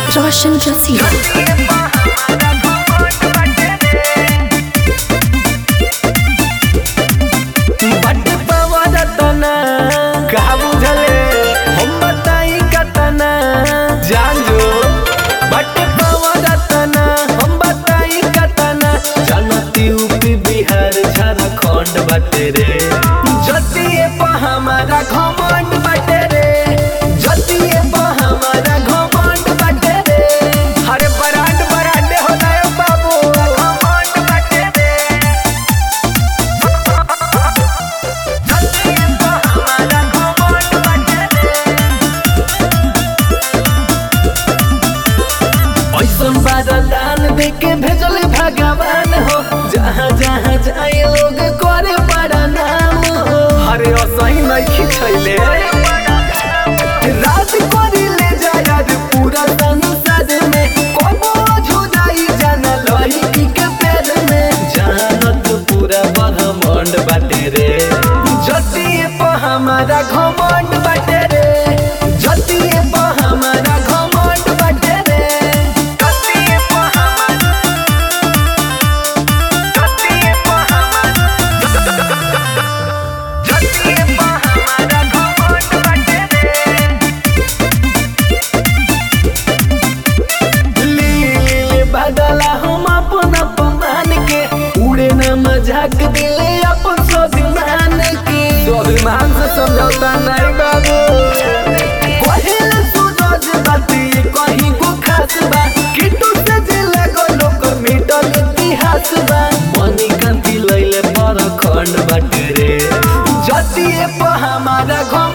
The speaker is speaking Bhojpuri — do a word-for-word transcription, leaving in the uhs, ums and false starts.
रोशन रसीद। बाटे रे जतिए पे हमारा घमंड बाटे रे जतिए पे हमारा घमंड बाटे रे हरे बरांड बरांडे होला ए बाबू घमंड बाटे रे जतिए पे हमारा घमंड बाटे रे ऐसन बादलान देके भेजले भगवान हो जहाँ जहाँ जाए लोग करे बड़ा नाम हो हरे असही नहीं खिंचैले रात करी ले जाया पूरा संसद में कबो झुदाई जाना लही के पैर में जानत पूरा ब्रह्मांड बाटे रे जतिए पे हमारा घमंड बाटे रे जतिए पे हमारा घमंड बाटे रे बदला हम अपन अपमान के उड़े न मजाक दिले अपन स्वाभिमान के स्वाभिमान से समझौता नहीं बाबू कहेल सूरज बाती कहीं को खास बा किटू से जिले गो लोग मिटल इतिहास बा मनी कांति लैले पर खंड बाटे रे जतिए पे हमारा